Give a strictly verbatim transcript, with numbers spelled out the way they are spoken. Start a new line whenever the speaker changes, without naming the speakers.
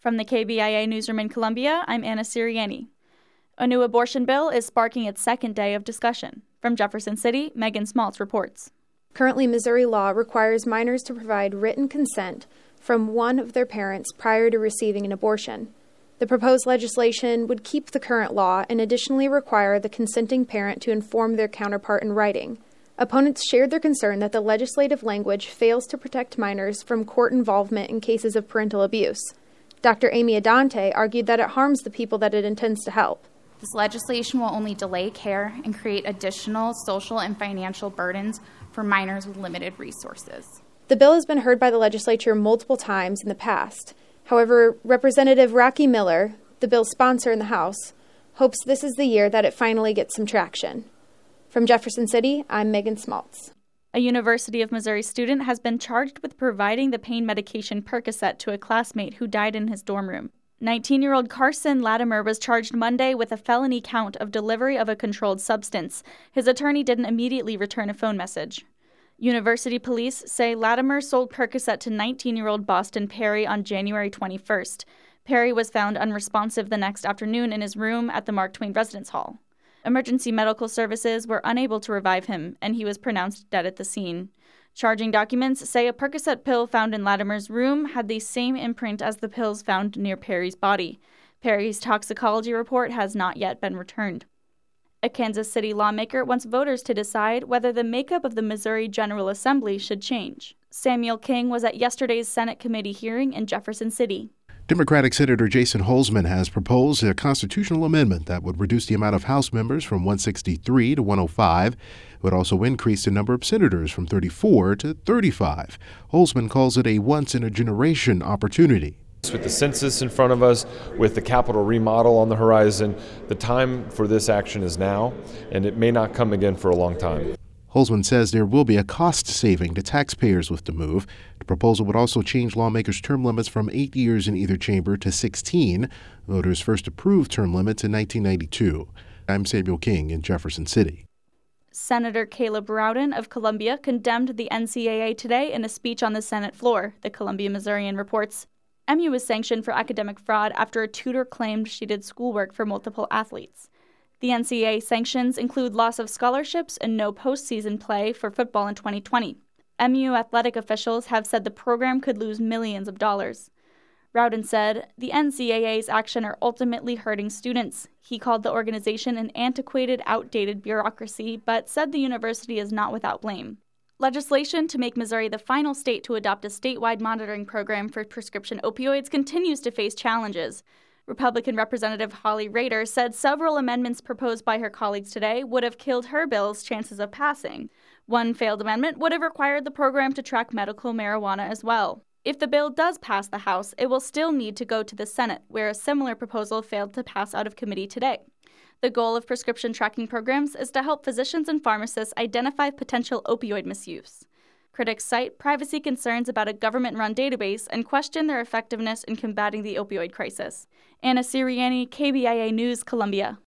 From the K B I A newsroom in Columbia, I'm Anna Sirianni. A new abortion bill is sparking its second day of discussion. From Jefferson City, Megan Smaltz reports.
Currently, Missouri law requires minors to provide written consent from one of their parents prior to receiving an abortion. The proposed legislation would keep the current law and additionally require the consenting parent to inform their counterpart in writing. Opponents shared their concern that the legislative language fails to protect minors from court involvement in cases of parental abuse. Doctor Amy Adante argued that it harms the people that it intends to help.
This legislation will only delay care and create additional social and financial burdens for minors with limited resources.
The bill has been heard by the legislature multiple times in the past. However, Representative Rocky Miller, the bill's sponsor in the House, hopes this is the year that it finally gets some traction. From Jefferson City, I'm Megan Smaltz.
A University of Missouri student has been charged with providing the pain medication Percocet to a classmate who died in his dorm room. nineteen-year-old Carson Latimer was charged Monday with a felony count of delivery of a controlled substance. His attorney didn't immediately return a phone message. University police say Latimer sold Percocet to nineteen-year-old Boston Perry on January twenty-first. Perry was found unresponsive the next afternoon in his room at the Mark Twain Residence Hall. Emergency medical services were unable to revive him, and he was pronounced dead at the scene. Charging documents say a Percocet pill found in Latimer's room had the same imprint as the pills found near Perry's body. Perry's toxicology report has not yet been returned. A Kansas City lawmaker wants voters to decide whether the makeup of the Missouri General Assembly should change. Samuel King was at yesterday's Senate committee hearing in Jefferson City.
Democratic Senator Jason Holzman has proposed a constitutional amendment that would reduce the amount of House members from one sixty-three to one oh five. It would also increase the number of senators from thirty-four to thirty-five. Holzman calls it a once-in-a-generation opportunity.
With the census in front of us, with the Capitol remodel on the horizon, the time for this action is now, and it may not come again for a long time.
Holzman says there will be a cost saving to taxpayers with the move. The proposal would also change lawmakers' term limits from eight years in either chamber to sixteen. Voters first approved term limits in nineteen ninety-two. I'm Samuel King in Jefferson City.
Senator Caleb Rowden of Columbia condemned the N C double A today in a speech on the Senate floor, the Columbia Missourian reports. M U was sanctioned for academic fraud after a tutor claimed she did schoolwork for multiple athletes. The N C double A sanctions include loss of scholarships and no postseason play for football in twenty twenty. M U athletic officials have said the program could lose millions of dollars. Rowden said, the N C double A's action are ultimately hurting students. He called the organization an antiquated, outdated bureaucracy, but said the university is not without blame. Legislation to make Missouri the final state to adopt a statewide monitoring program for prescription opioids continues to face challenges. Republican Representative Holly Rader said several amendments proposed by her colleagues today would have killed her bill's chances of passing. One failed amendment would have required the program to track medical marijuana as well. If the bill does pass the House, it will still need to go to the Senate, where a similar proposal failed to pass out of committee today. The goal of prescription tracking programs is to help physicians and pharmacists identify potential opioid misuse. Critics cite privacy concerns about a government-run database and question their effectiveness in combating the opioid crisis. Anna Sirianni, K B I A News, Columbia.